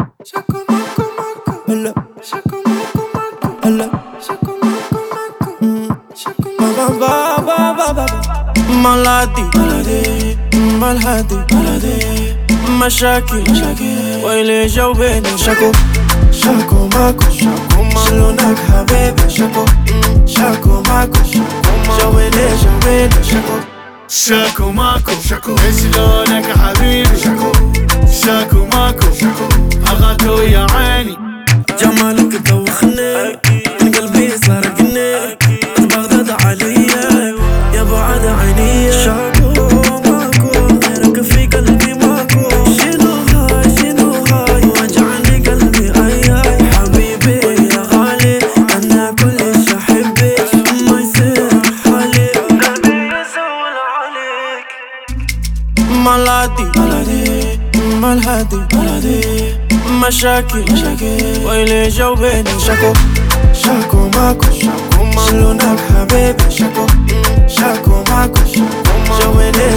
شاكو ماكو ماكو هلا شاكو ماكو ماكو هلا شاكو ماكو ماكو شاكو ماكو بابا بابا مالادي مالادي مالهادي مالادي مشاكل ويلي جاوبيني شاكو شاكو ماكو شلونك حبيبي شاكو شاكو ماكو جاوبيني شاكو شاكو ماكو شلونك حبيبي شاكو ماكو أغاكو يا عيني جمالك دوخني من قلبي سرقني من بغداد عليا يا بعد عيني شاكو ماكو غيرك في قلبي ماكو شنو هاي وجعني قلبي اي حبيبي يا غالي انا كلش احبك ما يصير حالي قلبي يزول عليك مالادي مالهادي مشاكل ويلي جاوبيني شاكو ماكو شلونك حبيبي شاكو ماكو جاوبيني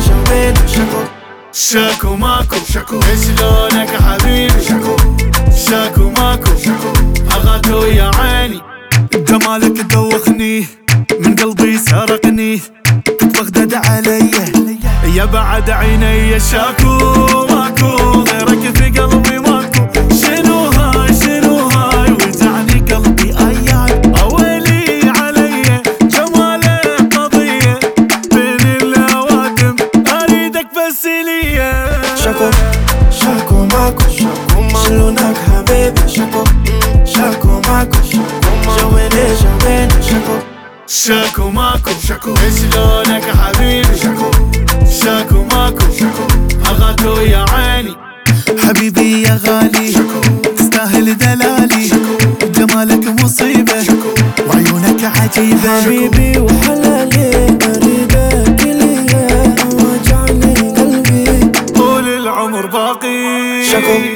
شاكو ماكو شلونك حبيبي شاكو ماكو أغاكو يا عيني جمالك دوخني من قلبي سرقني كنت بغداد عليا يا بعد عيني شاكو ماكو غيرك في قلبي ماكو شنو هاي وجعني قلبي اياي اويلي علي جمالك قضية بين الاوادم اريدك بس ليا شاكو ماكو شلونك حبيبي شاكو ماكو جاوبيني شاكو ماكو شلونك حبيبي شاكو ماكو أغاكو يا عيني حبيبي يا غالي تستاهل دلالي جمالك مصيبة وعيونك عجيبة حبيبي وحلالي أريدك ليا وجعني قلبي طول العمر باقي